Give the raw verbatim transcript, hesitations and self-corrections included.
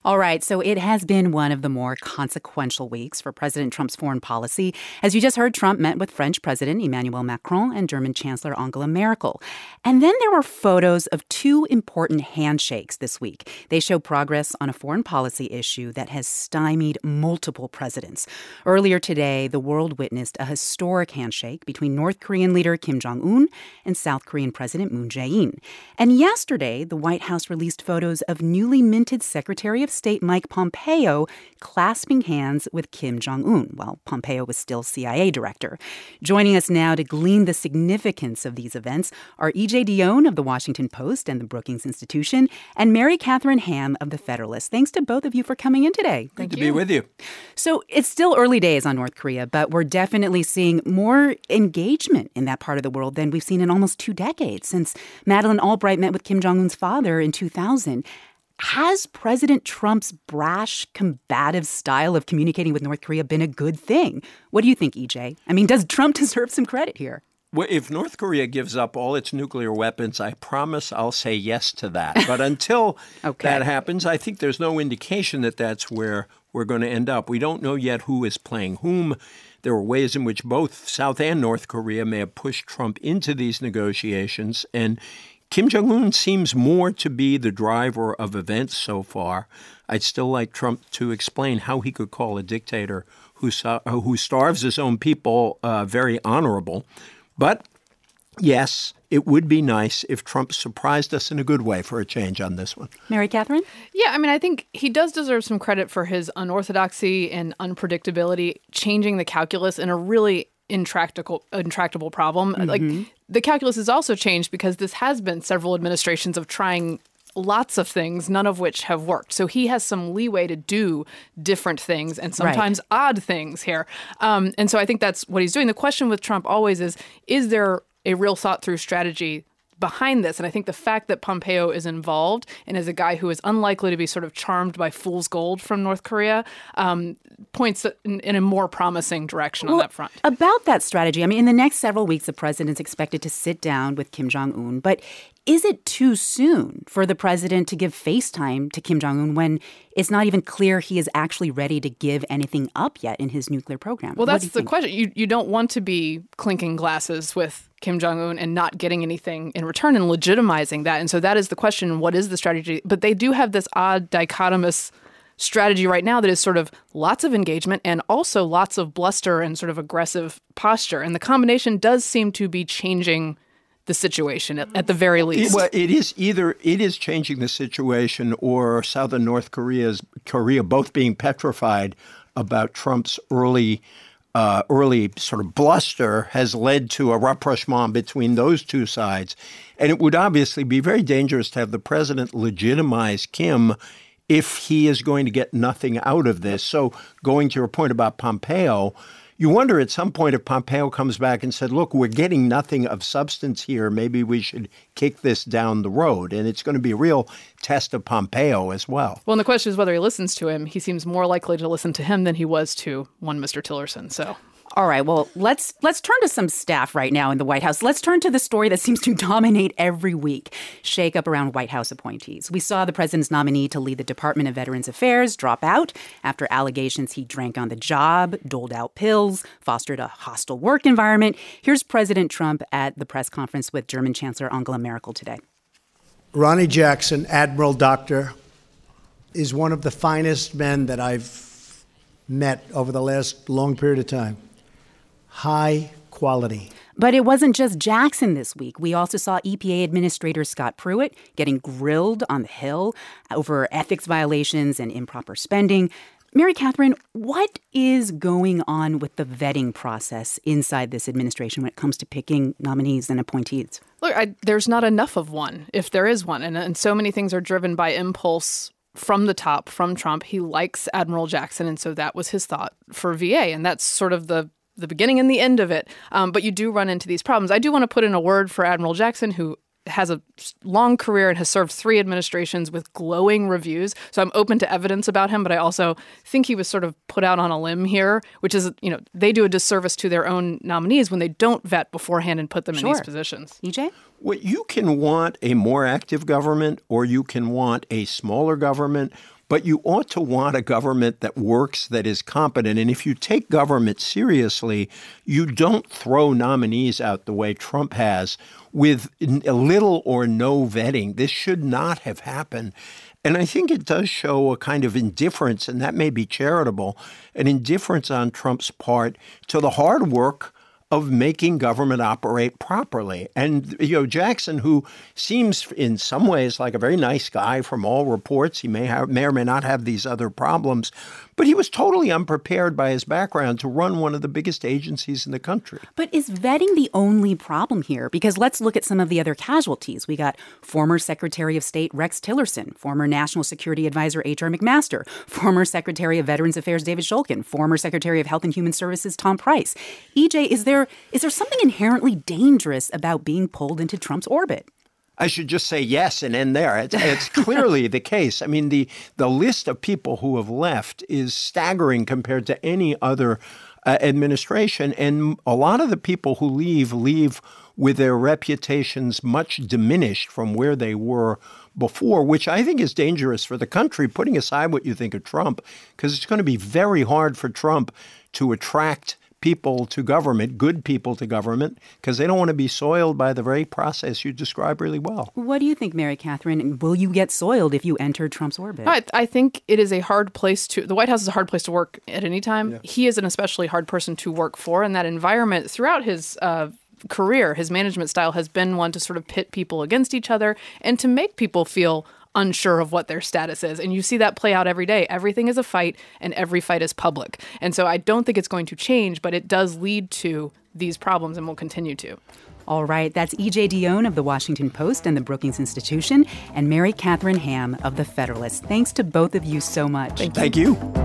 All right, so it has been one of the more consequential weeks for President Trump's foreign policy. As you just heard, Trump met with French President Emmanuel Macron and German Chancellor Angela Merkel. And then there were photos of two important handshakes this week. They show progress on a foreign policy issue that has stymied multiple presidents. Earlier today, the world witnessed a historic handshake between North Korean leader Kim Jong-un and South Korean President Moon Jae-in. And yesterday, the White House released photos of newly minted Secretary of State Mike Pompeo clasping hands with Kim Jong-un while Pompeo was still C I A director. Joining us now to glean the significance of these events are E J Dionne of The Washington Post and the Brookings Institution and Mary Catherine Ham of The Federalist. Thanks to both of you for coming in today. Good to be with you. So it's still early days on North Korea, but we're definitely seeing more engagement in that part of the world than we've seen in almost two decades since Madeleine Albright met with Kim Jong-un's father in two thousand. Has President Trump's brash, combative style of communicating with North Korea been a good thing? What do you think, E J? I mean, does Trump deserve some credit here? Well, if North Korea gives up all its nuclear weapons, I promise I'll say yes to that. But until okay. that happens, I think there's no indication that that's where we're going to end up. We don't know yet who is playing whom. There are ways in which both South and North Korea may have pushed Trump into these negotiations. And Kim Jong-un seems more to be the driver of events so far. I'd still like Trump to explain how he could call a dictator who who starves his own people uh, very honorable. But yes, it would be nice if Trump surprised us in a good way for a change on this one. Mary Catherine? Yeah, I mean, I think he does deserve some credit for his unorthodoxy and unpredictability, changing the calculus in a really intractable intractable problem. Mm-hmm. Like, the calculus has also changed because this has been several administrations of trying lots of things, none of which have worked. So he has some leeway to do different things and sometimes right. odd things here. Um, and so I think that's what he's doing. The question with Trump always is, is there a real thought-through strategy behind this? And I think the fact that Pompeo is involved and is a guy who is unlikely to be sort of charmed by fool's gold from North Korea um, points in, in a more promising direction well, on that front. About that strategy, I mean, in the next several weeks, the president's expected to sit down with Kim Jong-un. But is it too soon for the president to give FaceTime to Kim Jong-un when it's not even clear he is actually ready to give anything up yet in his nuclear program? Well, that's the think? question. You you don't want to be clinking glasses with Kim Jong-un and not getting anything in return and legitimizing that. And so that is the question, what is the strategy? But they do have this odd dichotomous strategy right now that is sort of lots of engagement and also lots of bluster and sort of aggressive posture. And the combination does seem to be changing the situation, at, at the very least. Well, it is either it is changing the situation or South and North Korea's Korea both being petrified about Trump's early uh, early sort of bluster has led to a rapprochement between those two sides. And it would obviously be very dangerous to have the president legitimize Kim if he is going to get nothing out of this. So going to your point about Pompeo, you wonder at some point if Pompeo comes back and said, look, we're getting nothing of substance here. Maybe we should kick this down the road. And it's going to be a real test of Pompeo as well. Well, and the question is whether he listens to him. He seems more likely to listen to him than he was to one Mister Tillerson. So. All right, well, let's let's turn to some staff right now in the White House. Let's turn to the story that seems to dominate every week, shakeup around White House appointees. We saw the president's nominee to lead the Department of Veterans Affairs drop out after allegations he drank on the job, doled out pills, fostered a hostile work environment. Here's President Trump at the press conference with German Chancellor Angela Merkel today. Ronny Jackson, Admiral Doctor, is one of the finest men that I've met over the last long period of time. High quality. But it wasn't just Jackson this week. We also saw E P A Administrator Scott Pruitt getting grilled on the Hill over ethics violations and improper spending. Mary Catherine, what is going on with the vetting process inside this administration when it comes to picking nominees and appointees? Look, I, there's not enough of one, if there is one. And, and so many things are driven by impulse from the top, from Trump. He likes Admiral Jackson, and so that was his thought for V A. And that's sort of the the beginning and the end of it. Um, but you do run into these problems. I do want to put in a word for Admiral Jackson, who has a long career and has served three administrations with glowing reviews. So I'm open to evidence about him, but I also think he was sort of put out on a limb here, which is, you know, they do a disservice to their own nominees when they don't vet beforehand and put them sure. in these positions. E J? Well, you can want a more active government or you can want a smaller government. but you ought to want a government that works, that is competent. And if you take government seriously, you don't throw nominees out the way Trump has with little or no vetting. This should not have happened. And I think it does show a kind of indifference, and that may be charitable, an indifference on Trump's part to the hard work of making government operate properly. And, you know, Jackson, who seems in some ways like a very nice guy from all reports, he may have, may or may not have these other problems, but he was totally unprepared by his background to run one of the biggest agencies in the country. But is vetting the only problem here? Because let's look at some of the other casualties. We got former Secretary of State Rex Tillerson, former National Security Advisor H R McMaster, former Secretary of Veterans Affairs David Shulkin, former Secretary of Health and Human Services Tom Price. E J, is there is there something inherently dangerous about being pulled into Trump's orbit? I should just say yes and end there. It's, it's clearly the case. I mean, the the list of people who have left is staggering compared to any other uh, administration. And a lot of the people who leave, leave with their reputations much diminished from where they were before, which I think is dangerous for the country, putting aside what you think of Trump, because it's going to be very hard for Trump to attract people to government, good people to government, because they don't want to be soiled by the very process you describe really well. What do you think, Mary Catherine? Will you get soiled if you enter Trump's orbit? I, I think it is a hard place to, the White House is a hard place to work at any time. Yeah. He is an especially hard person to work for, and that environment throughout his uh, career, his management style has been one to sort of pit people against each other and to make people feel unsure of what their status is. And you see that play out every day. Everything is a fight, and every fight is public. And so I don't think it's going to change, but it does lead to these problems and will continue to. All right, that's E J Dionne of The Washington Post and the Brookings Institution, and Mary Catherine Ham of The Federalist. Thanks to both of you so much. Thank you. Thank you.